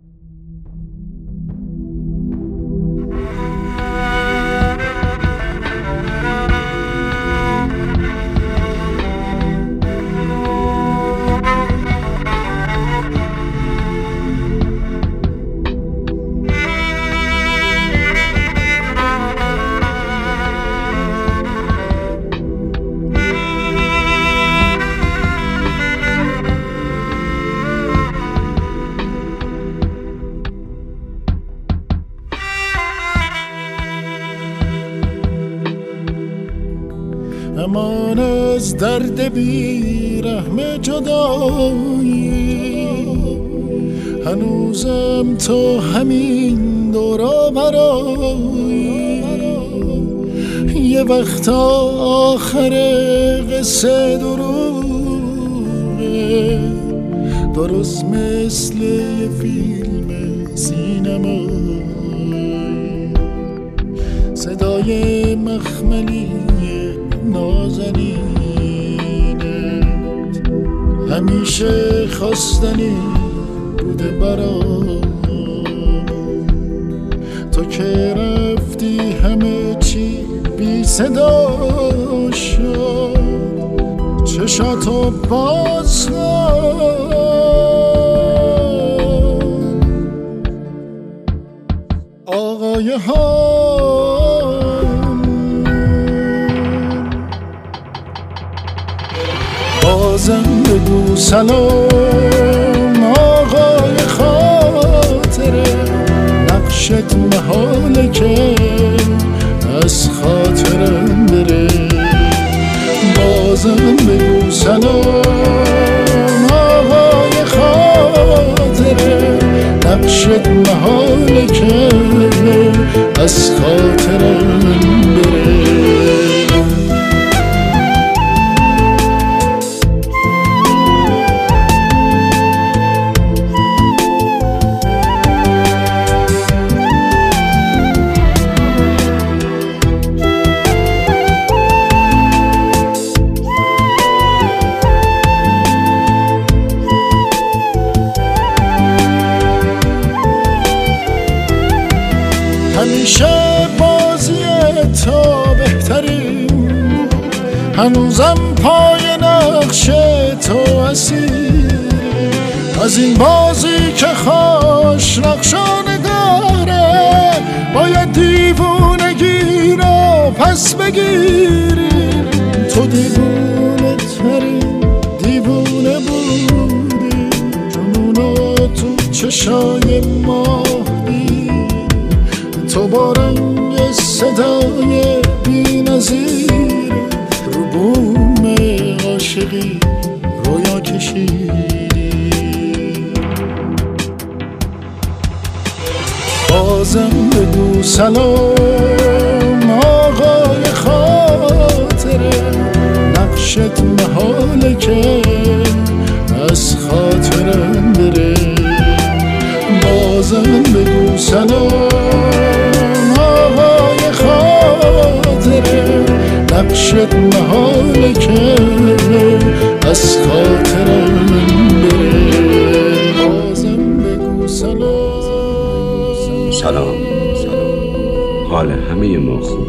امان از درد بی رحم جدایی، هنوزم تو همین دورا برایی. یه وقت آخر قصه دروغه، درست مثل یه فیلم سینمایی. صدای مخملی نازنینت همیشه خواستنی بوده برام. تو که رفتی همه چی بی صدا شد، چشاتو باز کن. آقای ها بازم بگو سلام. آقای خاطره نقشت محاله که از خاطرم بره. بازم بگو سلام. آقای خاطره نقشت محاله که از خاطرم بره. همیشه بازی تو بهترین، هنوزم پای نقش تو اسیر. از این بازی که خوش نقشانه داره، باید دیوونگی رو پس بگیری. تو دیوونه ترین دیوونه بودی، جنونو تو چشای ما. تو با رنگ صدای بی نظیر رو بوم عاشقی رویا کشیدی. بازم بگو سلام. آقای خاطره نقشت محاله که از خاطرم بره. بازم بگو سلام. نقشت محاله که از خاطرم بره. بازم بگو سلام. سلام. حال همه ما خوب.